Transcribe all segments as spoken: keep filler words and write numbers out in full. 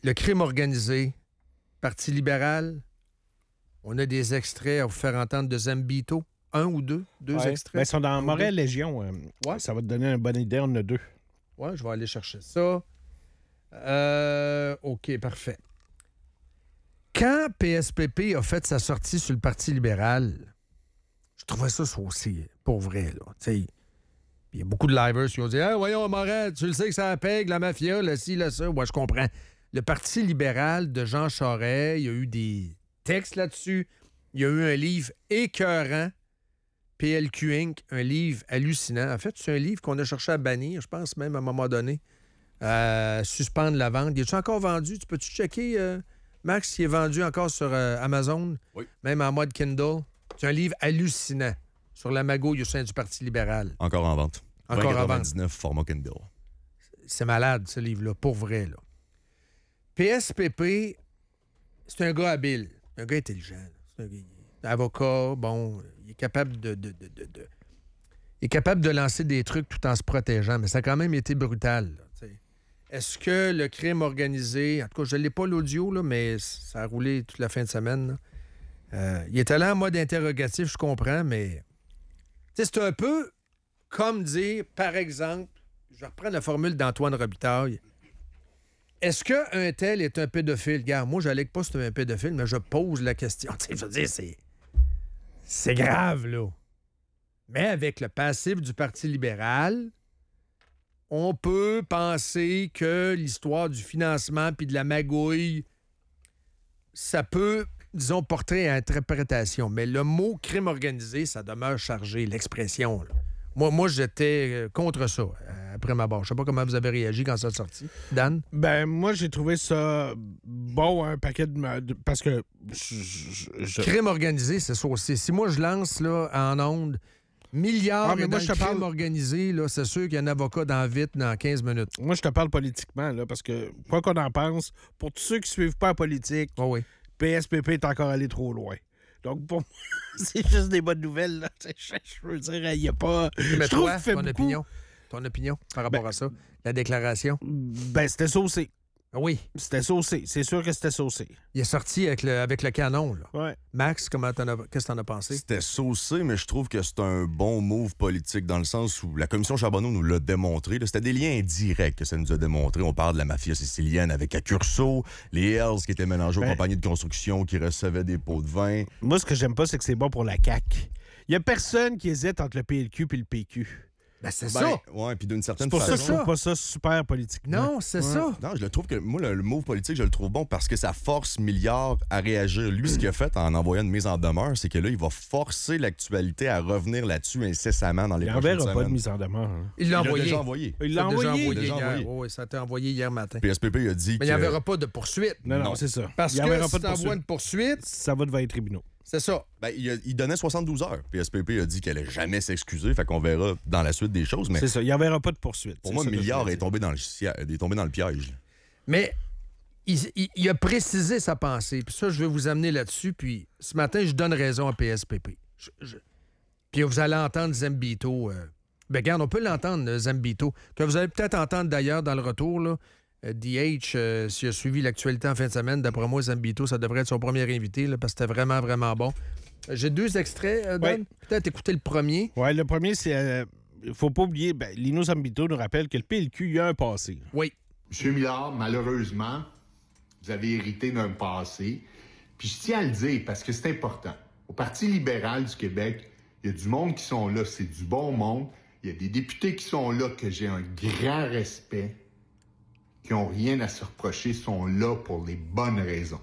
le crime organisé, Parti libéral, on a des extraits à vous faire entendre de Zambito. Un ou deux? Deux ouais. extraits? Ben, ils sont dans Morel Légion. Euh, ouais. Ça va te donner une bonne idée, on en a deux. Oui, je vais aller chercher ça. Euh, OK, parfait. Quand P S P P a fait sa sortie sur le Parti libéral, je trouvais ça saucé, pour vrai. Il y a beaucoup de livers qui ont dit hey, « Voyons, Moret, tu le sais que ça pègue, la mafia, là, ci, là, ça. » Ouais, je comprends. Le Parti libéral de Jean Charest, il y a eu des textes là-dessus. Il y a eu un livre écœurant, P L Q Incorporated, un livre hallucinant. En fait, c'est un livre qu'on a cherché à bannir, je pense même à un moment donné, à suspendre la vente. Il est-tu encore vendu? Tu peux-tu checker, euh, Max, s'il est vendu encore sur euh, Amazon? Oui. Même en mode Kindle? C'est un livre hallucinant sur la magouille au sein du Parti libéral. Encore en vente. Encore en vente. quatre-vingt-dix-neuf format Kindle. C'est malade, ce livre-là, pour vrai. Là. P S P P, c'est un gars habile, un gars intelligent. Là. C'est un gars avocat, bon, il est capable de, de, de, de, de... Il est capable de lancer des trucs tout en se protégeant, mais ça a quand même été brutal. Là, est-ce que le crime organisé... En tout cas, je ne l'ai pas l'audio, là, mais ça a roulé toute la fin de semaine. Là. Euh, il était là en mode interrogatif, je comprends, mais... C'est un peu comme dire, par exemple, je vais reprendre la formule d'Antoine Robitaille. Est-ce qu'un tel est un pédophile? Regarde, moi, je n'allègue pas si c'est un pédophile, mais je pose la question. Tu sais, je veux dire, c'est... C'est grave, là. Mais avec le passif du Parti libéral, on peut penser que l'histoire du financement puis de la magouille, ça peut, disons, porter à interprétation. Mais le mot crime organisé, ça demeure chargé, l'expression. Là. Moi, moi, j'étais contre ça, après ma barre. Je sais pas comment vous avez réagi quand ça a sorti. Dan? Ben, moi, j'ai trouvé ça bon, un paquet de... de parce que... Je, je... Crime organisé, c'est ça aussi. Si moi, je lance là, en ondes milliards ah, mais moi, moi, dans je te le crime parle... organisé, là, c'est sûr qu'il y a un avocat dans vite dans quinze minutes. Moi, je te parle politiquement, là, parce que, quoi qu'on en pense, pour tous ceux qui suivent pas la politique, oh oui. P S P P est encore allé trop loin. Donc, pour moi, c'est juste des bonnes nouvelles. Là. Je, je veux dire, il n'y a pas... Mais je toi, trouve fait ton beaucoup... opinion, ton opinion par rapport ben, à ça, la déclaration? Ben, c'était saucé. Oui. C'était saucé. C'est sûr que c'était saucé. Il est sorti avec le, avec le canon, là. Ouais. Max, comment t'en as, qu'est-ce que t'en as pensé? C'était saucé, mais je trouve que c'est un bon move politique dans le sens où la commission Charbonneau nous l'a démontré. Là, c'était des liens indirects que ça nous a démontré. On parle de la mafia sicilienne avec Accurso, les Hells qui étaient mélangés ben, aux compagnies de construction qui recevaient des pots de vin. Moi, ce que j'aime pas, c'est que c'est bon pour la C A Q. Il y a personne qui hésite entre le P L Q et le P Q. Ben, c'est Ben, ça. Ouais, puis d'une certaine C'est pour façon. ça que je trouve pas ça super politiquement. Non, c'est ouais. ça. Non, je le trouve que moi, le, le move politique, je le trouve bon parce que ça force Milliard à réagir. Lui, ce qu'il a fait en envoyant une mise en demeure, c'est que là, il va forcer l'actualité à revenir là-dessus incessamment dans les Il prochaines semaines. n'enverra pas de mise en demeure. Hein. Il l'a Il l'a envoyé. déjà envoyé. Il l'a C'est déjà envoyé. envoyé Déjà hier. envoyé. Oui, ça a été envoyé hier matin. P S P P il a dit Mais que... il n'y enverra pas de poursuite. Non, non, Non. c'est ça. Parce il que enverra si pas de t'envoies poursuite. une poursuite, Ça va devant les tribunaux. c'est ça. Ben, il, a- il donnait soixante-douze heures. P S P P a dit qu'elle allait jamais s'excuser, fait qu'on verra dans la suite des choses. Mais C'est ça. Il n'enverra pas de poursuite. pour C'est moi, ça que je Milliard voulais est dire. tombé dans le, cia- est tombé dans le piège. là. Mais il, il- il a précisé sa pensée. Puis ça, je vais vous amener là-dessus. Puis ce matin, je donne raison à P S P P. Je- je- Puis vous allez entendre Zambito. Euh... Ben, regarde, on peut l'entendre, euh, Zambito. Que vous allez peut-être entendre d'ailleurs dans le retour, là. Euh, D H, euh, s'il a suivi l'actualité en fin de semaine, d'après moi, Zambito, ça devrait être son premier invité, là, parce que c'était vraiment, vraiment bon. Euh, J'ai deux extraits, euh, Dan. Ouais. Peut-être écouter le premier. Ouais, le premier, c'est. euh, Il faut pas oublier, ben, Lino Zambito nous rappelle que le P L Q, il y a un passé. Oui. Monsieur Millard, malheureusement, vous avez hérité d'un passé. Puis je tiens à le dire parce que c'est important. Au Parti libéral du Québec, il y a du monde qui sont là, c'est du bon monde. Il y a des députés qui sont là que j'ai un grand respect, qui n'ont rien à se reprocher, sont là pour les bonnes raisons.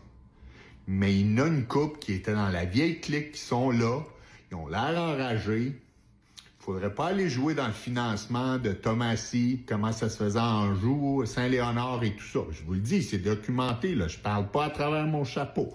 Mais il y en a une couple qui était dans la vieille clique qui sont là, ils ont l'air enragés. Il faudrait pas aller jouer dans le financement de Thomasy, comment ça se faisait en Anjou, Saint-Léonard et tout ça. Je vous le dis, c'est documenté, là. Je parle pas à travers mon chapeau.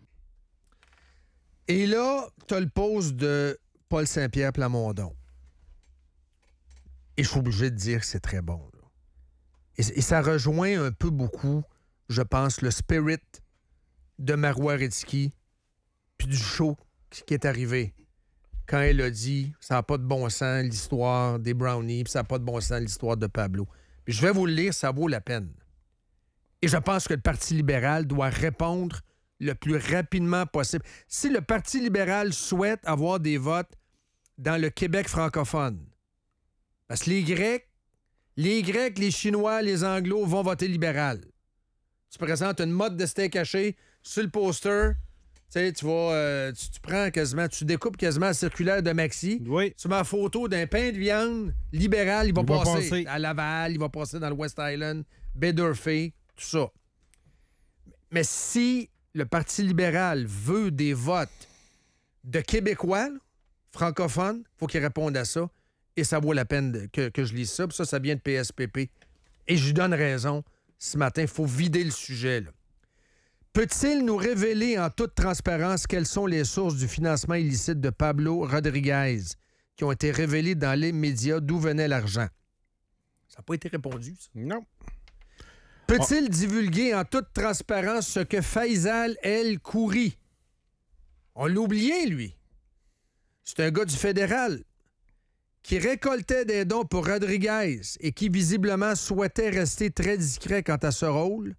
Et là, tu as le pause de Paul Saint-Pierre Plamondon. Et je suis obligé de dire que c'est très bon. Là. Et, et ça rejoint un peu beaucoup, je pense, le spirit de Marois Risky puis du show qui est arrivé. Quand elle a dit « ça n'a pas de bon sens l'histoire des brownies, puis ça n'a pas de bon sens l'histoire de Pablo ». Puis je vais vous le lire, ça vaut la peine. Et je pense que le Parti libéral doit répondre le plus rapidement possible. Si le Parti libéral souhaite avoir des votes dans le Québec francophone, parce que les Grecs, les Grecs, les Chinois, les Anglos vont voter libéral. Tu présentes une mode de steak haché sur le poster, tu sais, tu vas, euh, tu, tu prends quasiment, tu découpes quasiment la circulaire de Maxi, Oui. tu mets la photo d'un pain de viande libéral, il va, Il va passer, passer. à Laval, il va passer dans le West Island, Baie d'Urfé, tout ça. Mais si le Parti libéral veut des votes de Québécois, là, francophones, il faut qu'ils répondent à ça. Et ça vaut la peine de- que, que je lise ça. Puis ça, ça vient de P S P P. Et je lui donne raison ce matin. Il faut vider le sujet. Là. Peut-il nous révéler en toute transparence quelles sont les sources du financement illicite de Pablo Rodriguez qui ont été révélées dans les médias? D'où venait l'argent? Ça n'a pas été répondu, ça. Non. Peut-il divulguer en toute transparence ce que Faisal El Khoury? On l'a oublié, lui. C'est un gars du fédéral qui récoltait des dons pour Rodriguez et qui visiblement souhaitait rester très discret quant à ce rôle.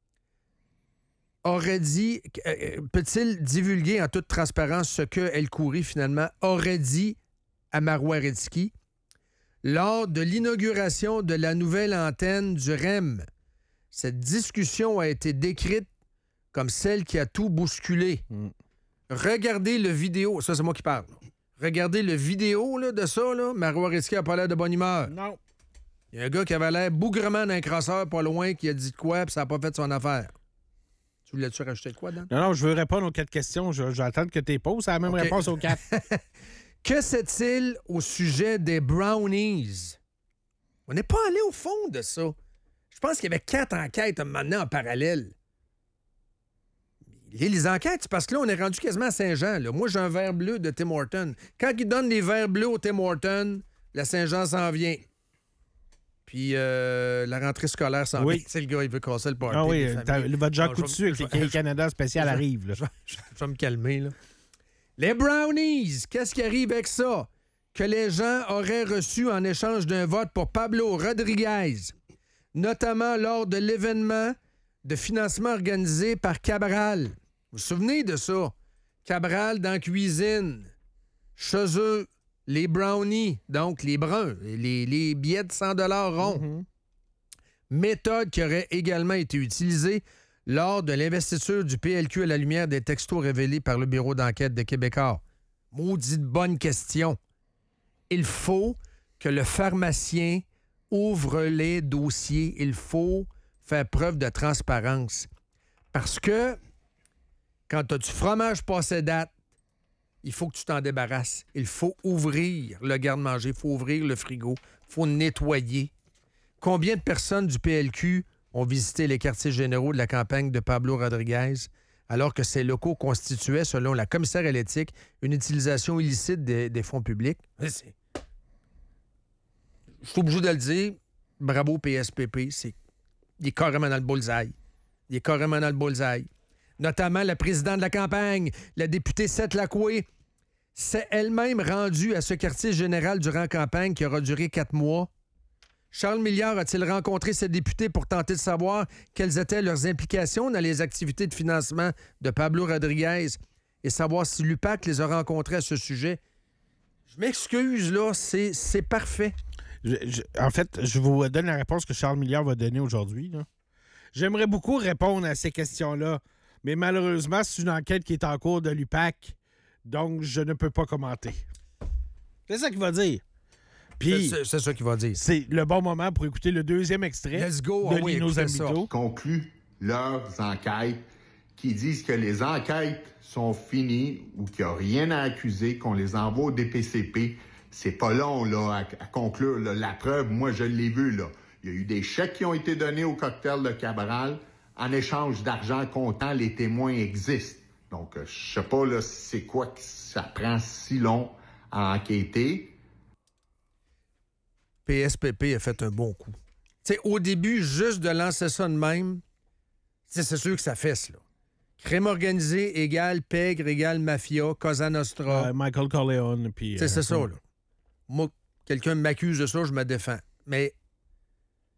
Aurait dit, euh, peut-il divulguer en toute transparence ce que El Khoury, finalement, aurait dit à Marois Redski lors de l'inauguration de la nouvelle antenne du R E M? Cette discussion a été décrite comme celle qui a tout bousculé. Mm. Regardez le vidéo. Ça, c'est moi qui parle. Regardez le vidéo là, de ça. Là. Marois Redski n'a pas l'air de bonne humeur. Non. Il y a un gars qui avait l'air bougrement d'un crosseur pas loin qui a dit de quoi puis ça n'a pas fait son affaire. Tu voulais-tu rajouter de quoi, Dan? Non, non, je veux répondre aux quatre questions. Je, je vais attendre que tu poses. C'est la même OK. réponse aux quatre. Que sait-il au sujet des brownies? On n'est pas allé au fond de ça. Je pense qu'il y avait quatre enquêtes maintenant en parallèle. Les, les enquêtes, c'est parce que là, on est rendu quasiment à Saint-Jean. Là. Moi, j'ai un verre bleu de Tim Hortons. Quand ils donnent des verres bleus au Tim Hortons, la Saint-Jean s'en vient. Puis euh, la rentrée scolaire s'en Oui. vient. C'est le gars, il veut casser le party. Ah oui, des t'as- familles. le votre Jean Non, je vais- Coutu avec je les vais- Québec Canada spécial je- arrive. Là. Je vais, je- je vais me calmer, là. Les brownies, qu'est-ce qui arrive avec ça? Que les gens auraient reçu en échange d'un vote pour Pablo Rodriguez, notamment lors de l'événement de financement organisé par Cabral. Vous vous souvenez de ça? Cabral dans la cuisine. Chez eux, les brownies, donc les bruns, les, les billets de cent dollars ronds. Mhm. Méthode qui aurait également été utilisée lors de l'investiture du P L Q à la lumière des textos révélés par le bureau d'enquête de Québécois. Maudite bonne question. Il faut que le pharmacien ouvre les dossiers. Il faut faire preuve de transparence. Parce que quand tu as du fromage passé date, il faut que tu t'en débarrasses. Il faut ouvrir le garde-manger, il faut ouvrir le frigo, il faut nettoyer. Combien de personnes du P L Q ont visité les quartiers généraux de la campagne de Pablo Rodriguez alors que ces locaux constituaient, selon la commissaire à l'éthique, une utilisation illicite des, des fonds publics? C'est... Je suis obligé de le dire. Bravo P S P P. C'est... Il est carrément dans le bullseye. Il est carrément dans le bullseye. Notamment la présidente de la campagne, la députée Seth Lacoué, s'est elle-même rendue à ce quartier général durant la campagne qui aura duré quatre mois. Charles Milliard a-t-il rencontré ces députés pour tenter de savoir quelles étaient leurs implications dans les activités de financement de Pablo Rodriguez et savoir si l'U P A C les a rencontrés à ce sujet? Je m'excuse, là, c'est, c'est parfait. Je- je- en fait, je vous donne la réponse que Charles Milliard va donner aujourd'hui. là. J'aimerais beaucoup répondre à ces questions-là, mais malheureusement, c'est une enquête qui est en cours de l'U P A C, donc je ne peux pas commenter. C'est ça qu'il va dire. Puis, C'est, c'est ça qu'il va dire. c'est le bon moment pour écouter le deuxième extrait Let's go. de Ah oui, Lino écoutez ça. Zambito. Concluent leurs enquêtes qui disent que les enquêtes sont finies ou qu'il n'y a rien à accuser, qu'on les envoie au D P C P. C'est pas long là, à, à conclure. Là. La preuve, moi, je l'ai vu. Là. Il y a eu des chèques qui ont été donnés au cocktail de Cabral. En échange d'argent comptant, les témoins existent. Donc, euh, je sais pas là, c'est quoi que ça prend si long à enquêter. P S P P a fait un bon coup. Tu sais, au début, juste de lancer ça de même, c'est sûr que ça fesse, là. Crime organisé égale pègre égale mafia, Cosa Nostra. Euh, Michael Corleone. Puis, Tu sais, euh, c'est ça, là. Moi, quelqu'un m'accuse de ça, je me défends. Mais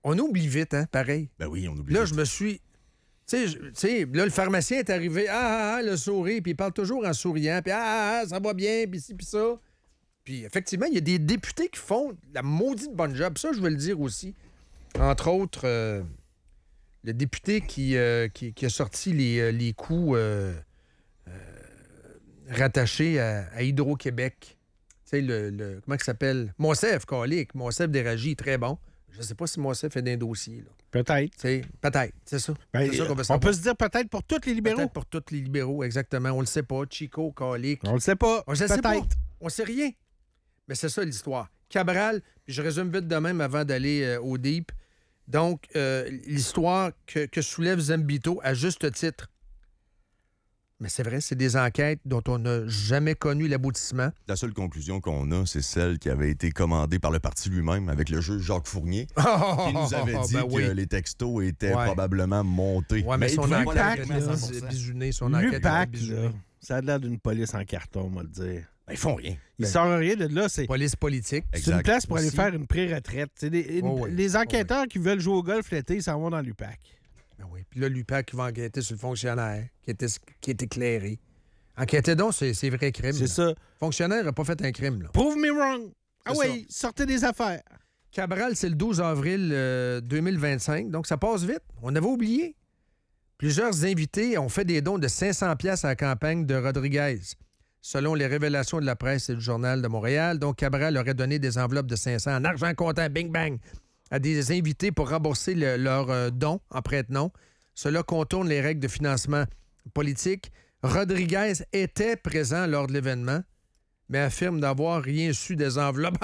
On oublie vite, hein, pareil. Ben oui, on oublie. Là, vite. je me suis... Tu sais, je- tu sais, là, le pharmacien est arrivé, ah, ah, ah, le sourire, puis il parle toujours en souriant, puis ah, ah, ah, ça va bien, puis ci, puis ça. Puis effectivement, il y a des députés qui font la maudite bonne job. Ça, je veux le dire aussi. Entre autres, euh, le député qui, euh, qui, qui a sorti les, euh, les coûts euh, euh, rattachés à, à Hydro-Québec. Tu sais, le, le- comment il s'appelle? Monsef, Calique. Monsef d'Éragie, très bon. Je ne sais pas si Monsef est d'un dossier, là. Peut-être. Tu sais, peut-être, c'est ça. Ben, C'est ça qu'on veut on savoir. peut se dire peut-être pour tous les libéraux. Peut-être pour tous les libéraux, exactement. On le sait pas. Chico, Calique. On le sait pas. On ne sait pas. Peut-être. On sait rien. Mais c'est ça l'histoire. Cabral, puis je résume vite de même avant d'aller euh, au deep. Donc, euh, l'histoire que, que soulève Zambito à juste titre. Mais c'est vrai, c'est des enquêtes dont on n'a jamais connu l'aboutissement. La seule conclusion qu'on a, c'est celle qui avait été commandée par le parti lui-même avec le juge Jacques Fournier, qui nous avait dit Ben que oui. les textos étaient Ouais. probablement montés. Ouais, mais, Mais son il enquête Lupac, était là, bis- bisounée, son enquête était L'U P A C, bisounée. là, ça a l'air d'une police en carton, on va le dire. Ben, ils font rien. Il Ben, sort rien de là. C'est Police politique. c'est une Exact. place pour aller Aussi. faire une pré-retraite. C'est des- une- Oh oui. Les enquêteurs qui veulent jouer au golf l'été, ils s'en vont dans l'U P A C. Ben oui. Puis là, l'U P A C qui va enquêter sur le fonctionnaire qui était, qui est éclairé. Enquêtez donc, c'est c'est vrai crime. C'est là. ça. Le fonctionnaire n'a pas fait un crime, là. Prove me wrong. Ah C'est oui, sortez des affaires. Cabral, c'est le douze avril euh, deux mille vingt-cinq, donc ça passe vite. On avait oublié. Plusieurs invités ont fait des dons de cinq cents pièces à la campagne de Rodriguez. Selon les révélations de la presse et du Journal de Montréal, donc Cabral aurait donné des enveloppes de cinq cents en argent comptant, bing bang, à des invités pour rembourser le- leurs euh, dons en prête-nom. Cela contourne les règles de financement politique. Rodriguez était présent lors de l'événement, mais affirme d'avoir rien su des enveloppes.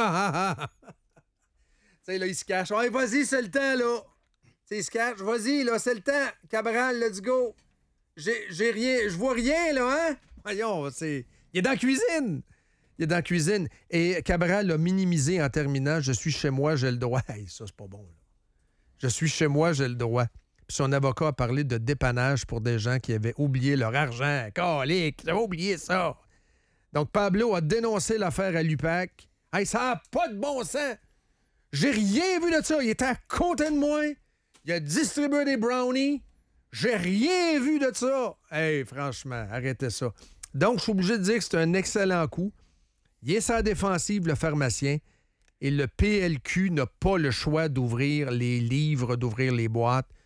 Tu sais, là, il se cache. Ouais, vas-y, c'est le temps, là. Tu sais, il se cache. Vas-y, là, c'est le temps. Cabral, let's go. J'ai j'ai rien. Je vois rien, là, hein? Voyons, c'est. Il est dans la cuisine. Il est dans la cuisine. Et Cabral a minimisé en terminant. Je suis chez moi, j'ai le droit. Hey, ça, c'est pas bon, là. Je suis chez moi, j'ai le droit. Puis son avocat a parlé de dépannage pour des gens qui avaient oublié leur argent. Calique, j'avais oublié ça. Donc, Pablo a dénoncé l'affaire à l'U P A C. Hey, ça n'a pas de bon sens. J'ai rien vu de ça. Il était à côté de moi. Il a distribué des brownies. J'ai rien vu de ça. Hey, franchement, arrêtez ça. Donc, je suis obligé de dire que c'est un excellent coup. Il est sa défensive, le pharmacien. Et le P L Q n'a pas le choix d'ouvrir les livres, d'ouvrir les boîtes.